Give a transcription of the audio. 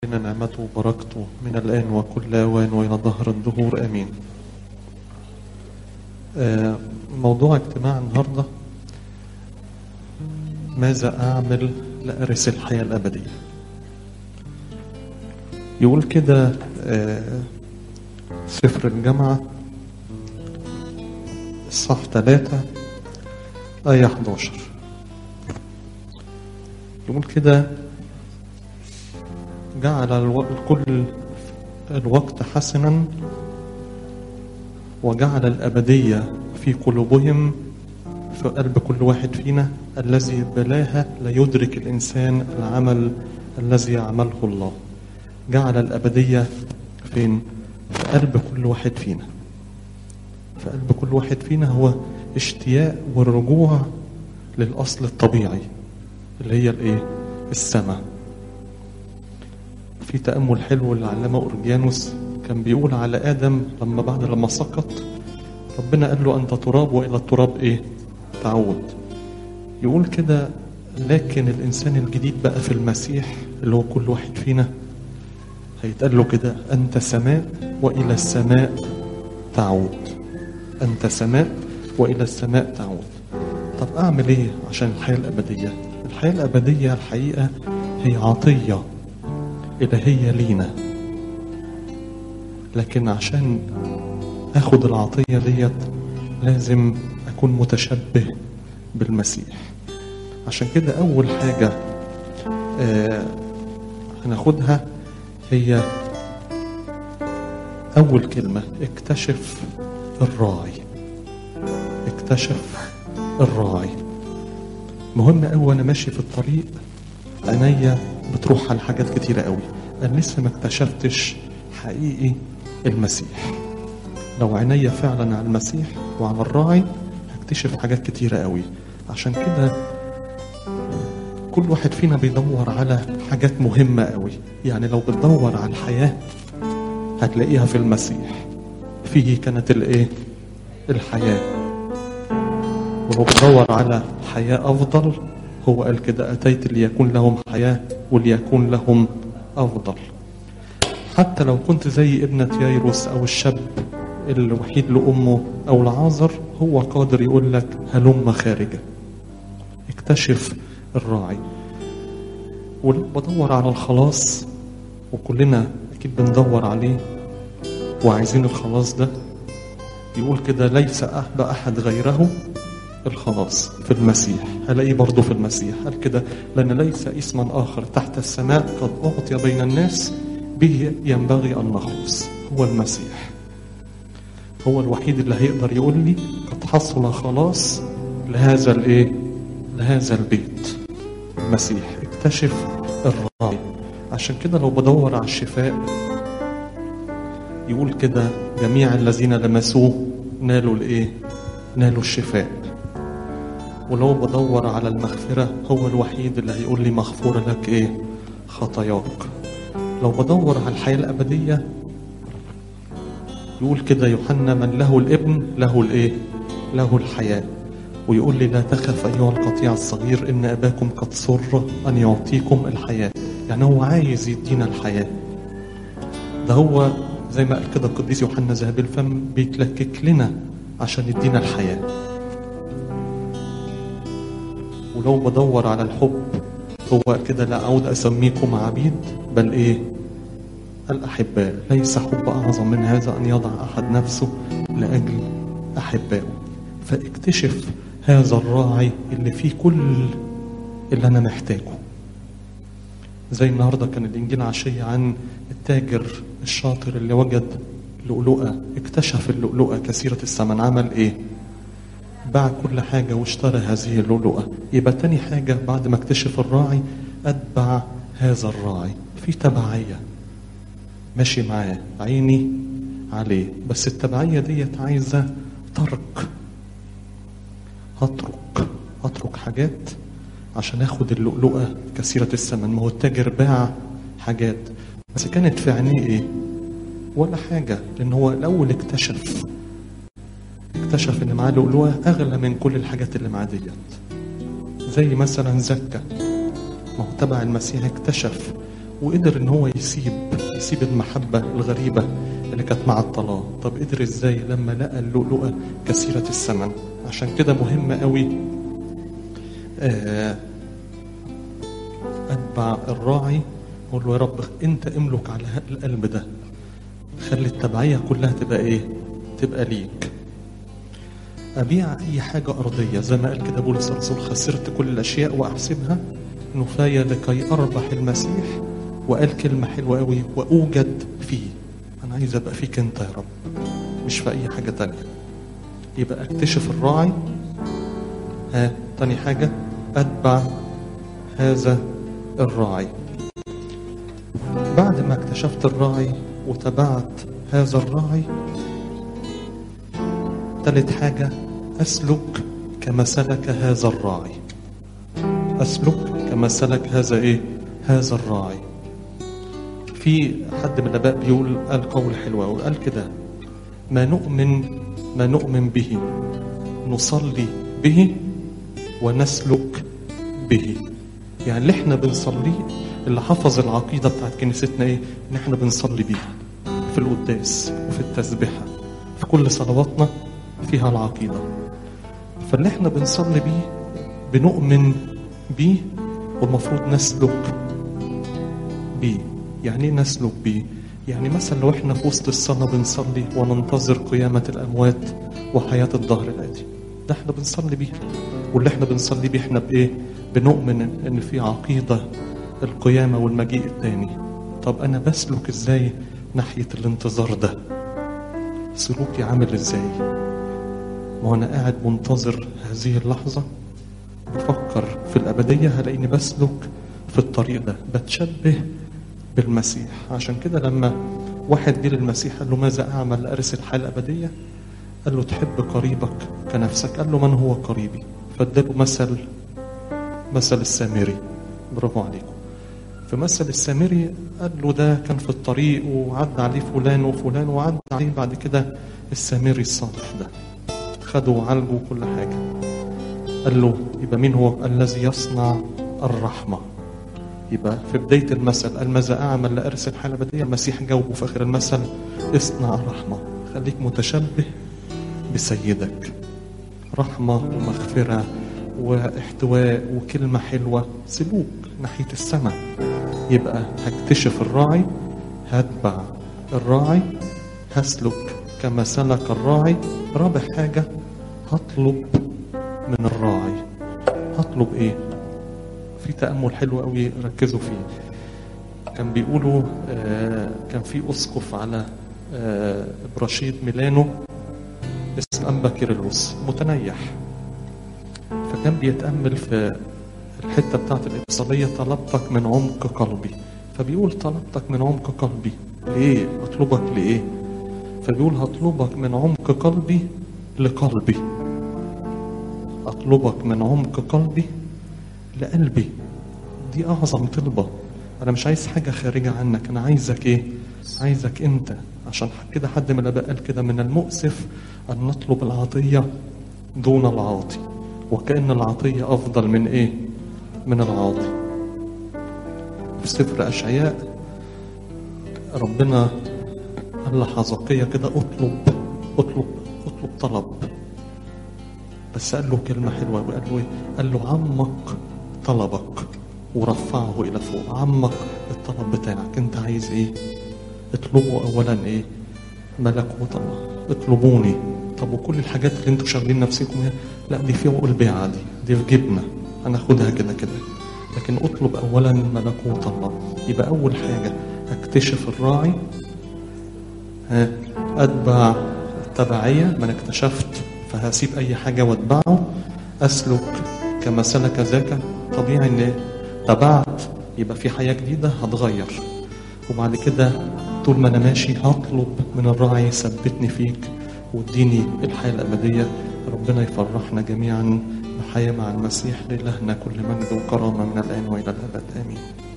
إن نعمته وبركته من الآن وكل أوان وإلى ظهر الدهور آمين. موضوع اجتماع النهاردة: ماذا أعمل لأرث الحياة الأبدية؟ يقول كده سفر الجامعة الصح 3 آية 11. يقول كده: جعل كل الوقت حسنا وجعل الأبدية في قلوبهم، في قلب كل واحد فينا، الذي بلاها لا يدرك الإنسان العمل الذي يعمله الله. جعل الأبدية فين؟ في قلب كل واحد فينا. في قلب كل واحد فينا هو اشتياق والرجوع للأصل الطبيعي اللي هي الايه؟ السماء. في تأمل حلو للعلامة أورجيانوس كان بيقول على آدم بعد لما سقط ربنا قال له أنت تراب وإلى التراب إيه؟ تعود. يقول كده: لكن الإنسان الجديد بقى في المسيح اللي هو كل واحد فينا هيتقال له كده: أنت سماء وإلى السماء تعود. أنت سماء وإلى السماء تعود. طب أعمل إيه عشان الحياة الأبدية؟ الحياة الأبدية الحقيقة هي عطية إلهية لينا، لكن عشان أخد العطية ديت لازم أكون متشبه بالمسيح. عشان كده أول حاجة هناخدها هي أول كلمة: اكتشف الراعي. اكتشف الراعي. مهم أوي وأنا ماشي في الطريق عينيا بتروح على حاجات كتيرة قوي، أنا لسه ما اكتشفتش حقيقي المسيح. لو عينيا فعلا على المسيح وعلى الراعي هكتشف حاجات كتيرة قوي. عشان كده كل واحد فينا بيدور على حاجات مهمة قوي. يعني لو بتدور على الحياة هتلاقيها في المسيح، فيه كانت الايه؟ الحياة. ولو بتدور على حياة أفضل هو قال كده: أتيت ليكون لهم حياة وليكون لهم أفضل. حتى لو كنت زي ابنة يايروس أو الشاب الوحيد لأمه أو لعازر، هو قادر يقول لك: هلم خارجة. اكتشف الراعي. ولو بدور على الخلاص، وكلنا أكيد بندور عليه وعايزين الخلاص ده، يقول كده: ليس بأحد غيره الخلاص في المسيح. هلاقيه برضو في المسيح. قال كده: لأن ليس اسما آخر تحت السماء قد أعطي بين الناس به ينبغي أن نخلص. هو المسيح، هو الوحيد اللي هيقدر يقول لي قد حصل خلاص لهذا الايه؟ لهذا البيت. المسيح. اكتشف الراعي. عشان كده لو بدور على الشفاء يقول كده: جميع الذين لمسوه نالوا الايه؟ نالوا الشفاء. ولو بدور على المغفرة هو الوحيد اللي هيقول لي: مغفورة لك ايه؟ خطاياك. لو بدور على الحياة الأبدية يقول كده يوحنا: من له الابن له الايه؟ له الحياة. ويقول لي: لا تخف أيها القطيع الصغير إن أباكم قد سر أن يعطيكم الحياة. يعني هو عايز يدينا الحياة. ده هو زي ما قال كده القديس يوحنا ذهب الفم بيتلكك لنا عشان يدينا الحياة. ولو بدور على الحب هو كده: لا أعود أسميكم عبيد بل إيه؟ الأحباء. ليس حب أعظم من هذا أن يضع أحد نفسه لأجل أحبائه. فاكتشف هذا الراعي اللي فيه كل اللي أنا محتاجه. زي النهاردة كان الإنجيل عشية عن التاجر الشاطر اللي وجد لؤلؤة، اكتشف اللؤلؤة كثيرة الثمن. عمل إيه؟ باع كل حاجة واشترى هذه اللؤلؤة. يبقى تاني حاجة بعد ما اكتشف الراعي أتبع هذا الراعي. في تبعية ماشي معاه، عيني عليه. بس التبعية ديت عايزة ترك. هترك حاجات عشان اخد اللؤلؤة كثيرة الثمن. ما هو التاجر باع حاجات بس كانت في عينيه ايه؟ ولا حاجة. لان هو الاول اكتشف ان معاه لؤلؤة اغلى من كل الحاجات اللي معاه ديت. زي مثلا زكا، ما هو تبع المسيح اكتشف وقدر ان هو يسيب المحبة الغريبة اللي كانت مع الطلاق. طب قدر ازاي؟ لما لقى اللؤلؤة كثيرة الثمن. عشان كده مهم قوي اتبع الراعي، اقول له يا رب انت املك على القلب ده، خلي التبعية كلها تبقى ايه؟ تبقى ليك. ابيع اي حاجة ارضية زي ما قال كده بولس الرسول، خسرت كل الاشياء واحسبها نفاية لكي اربح المسيح. وقال كلمة حلوة قوي، واوجد فيه. انا عايز ابقى فيك انت يا رب، مش في اي حاجة تانية. يبقى اكتشف الراعي. تاني حاجة اتبع هذا الراعي. بعد ما اكتشفت الراعي وتبعت هذا الراعي، ثالث حاجة أسلك كما سلك هذا الراعي. أسلك كما سلك هذا إيه؟ هذا الراعي. في حد من الآباء بيقول، قال قول حلو وقال كده: ما نؤمن به نصلي به ونسلك به. يعني اللي احنا بنصليه، اللي حفظ العقيدة بتاعت كنيستنا ايه؟ ان احنا بنصلي بيها في القداس وفي التسبيحة، في كل صلواتنا فيها العقيدة. فاللي احنا بنصلي بيه بنؤمن بيه، والمفروض نسلك بيه. يعني ايه نسلك بيه؟ يعني مثلا لو احنا في وسط الصلاة بنصلي وننتظر قيامة الأموات وحياة الظهر الآتي، ده احنا بنصلي بيه. واللي احنا بنصلي بيه احنا بايه؟ بنؤمن ان في عقيدة القيامة والمجيء الثاني. طب انا بسلك ازاي ناحية الانتظار ده؟ سلوكي عامل ازاي؟ وانا قاعد منتظر هذه اللحظة بفكر في الأبدية، هلاقيني بسلك في الطريق ده، بتشبه بالمسيح. عشان كده لما واحد جه للمسيح قال له: ماذا أعمل لأرث الحياة الأبدية؟ قال له: تحب قريبك كنفسك. قال له: من هو قريبي؟ فاداله مثل السامري. برافو عليكم. في مثل السامري قال له ده كان في الطريق وعدى عليه فلان وفلان، وعدى عليه بعد كده السامري الصالح ده، خده وعالجه وكل حاجة. قال له: يبقى مين هو؟ الذي يصنع الرحمة. يبقى في بداية المثل قال: ماذا أعمل لأرث الحياة الأبدية؟ المسيح جاوبه في آخر المثل: اصنع الرحمة. خليك متشبه بسيدك، رحمة ومغفرة واحتواء وكلمة حلوة، سلوك ناحية السماء. يبقى هكتشف الراعي، هتبع الراعي، هسلك كما سلك الراعي. رابع حاجة هطلب من الراعي. هطلب ايه؟ في تأمل حلو قوي ركزوا فيه. كان بيقولوا كان في أسقف على برشيد ميلانو اسمه أنبا كيرلس متنيح، فكان بيتأمل في الحتة بتاعت الإبصالية: طلبتك من عمق قلبي. فبيقول: طلبتك من عمق قلبي ليه؟ أطلبك لإيه؟ فبيقول: هطلبك من عمق قلبي لقلبي. أطلبك من عمق قلبي لقلبي. دي أعظم طلبة. أنا مش عايز حاجة خارجة عنك، أنا عايزك إيه؟ عايزك أنت. عشان كده حد من الآباء قال كده: من المؤسف أن نطلب العطية دون العاطي، وكأن العطية أفضل من إيه؟ من العاطي. في سفر أشعياء ربنا قال لحزقية كده: اطلب طلب. بس قال له كلمة حلوة، وقال له إيه؟ قال له: عمق طلبك ورفعه إلى فوق. عمق الطلب بتاعك، أنت عايز إيه؟ اطلبوا أولا إيه؟ ملكوت الله. اطلبوني. طب وكل الحاجات اللي انتوا شاغلين نفسكم هي، لا دي في عقول بيعة، دي في جبنة، هناخدها كده كده. لكن اطلب أولا ملكوت الله. يبقى أول حاجة اكتشف الراعي، أتبع التبعية. من اكتشفت فهسيب أي حاجة واتبعه. أسلك كما سلك ذاك. طبيعي إن تبعت يبقى في حياة جديدة هتغير. وبعد كده طول ما أنا ماشي هطلب من الراعي: ثبتني فيك واديني الحياة الأبدية. ربنا يفرحنا جميعا بحياة مع المسيح. لإلهنا كل مجد وكرامة من الآن وإلى الأبد. آمين.